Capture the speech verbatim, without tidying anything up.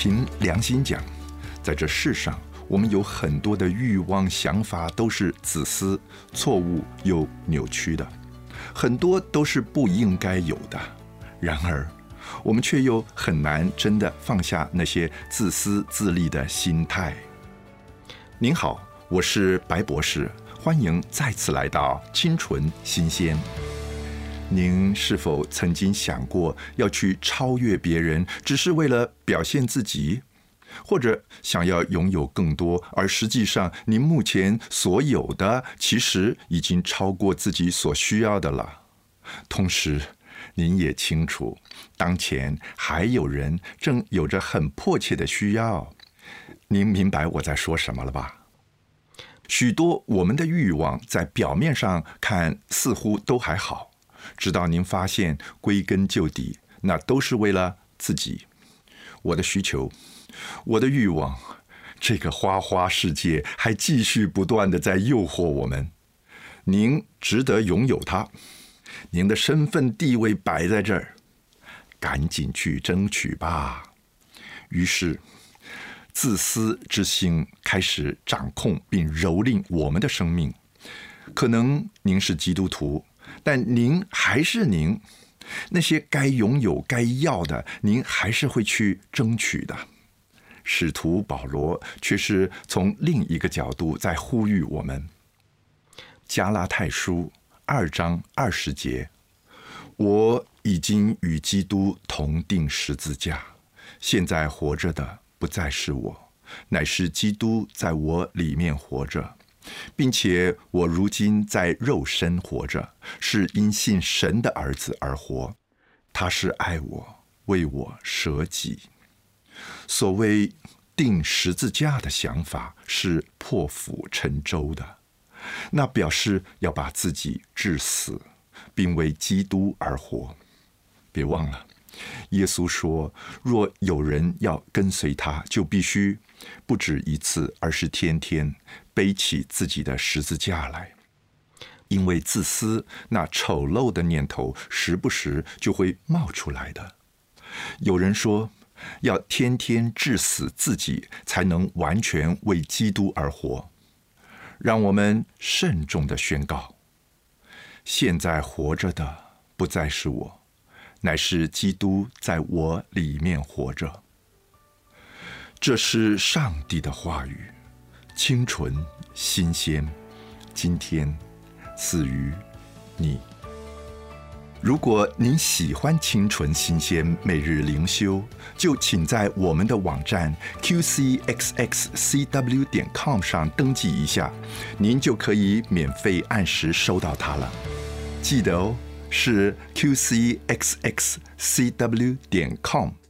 凭良心讲，在这世上，我们有很多的欲望、想法都是自私、错误又扭曲的，很多都是不应该有的。然而，我们却又很难真的放下那些自私自利的心态。您好，我是白博士，欢迎再次来到清纯新鲜。您是否曾经想过要去超越别人，只是为了表现自己？或者想要拥有更多，而实际上您目前所有的其实已经超过自己所需要的了。同时，您也清楚，当前还有人正有着很迫切的需要。您明白我在说什么了吧？许多我们的欲望在表面上看似乎都还好，直到您发现归根究底，那都是为了自己。我的需求，我的欲望，这个花花世界还继续不断地在诱惑我们。您值得拥有它，您的身份地位摆在这儿，赶紧去争取吧。于是，自私之心开始掌控并蹂躏我们的生命。可能您是基督徒，但您还是您，那些该拥有、该要的，您还是会去争取的。使徒保罗却是从另一个角度在呼吁我们。加拉太书二章二十节，我已经与基督同定十字架，现在活着的不再是我，乃是基督在我里面活着，并且我如今在肉身活着，是因信神的儿子而活。他是爱我，为我舍己。所谓定十字架的想法是破釜沉舟的，那表示要把自己致死，并为基督而活。别忘了，耶稣说，若有人要跟随他，就必须不止一次，而是天天背起自己的十字架来。因为自私那丑陋的念头时不时就会冒出来的。有人说，要天天致死自己，才能完全为基督而活。让我们慎重地宣告，现在活着的不再是我，乃是基督在我里面活着。这是上帝的话语，清纯新鲜，今天赐予你。如果您喜欢清纯新鲜每日灵修，就请在我们的网站 q c x x c w 点 com 上登记一下，您就可以免费按时收到它了。记得哦，是 q c x x c w 点 com。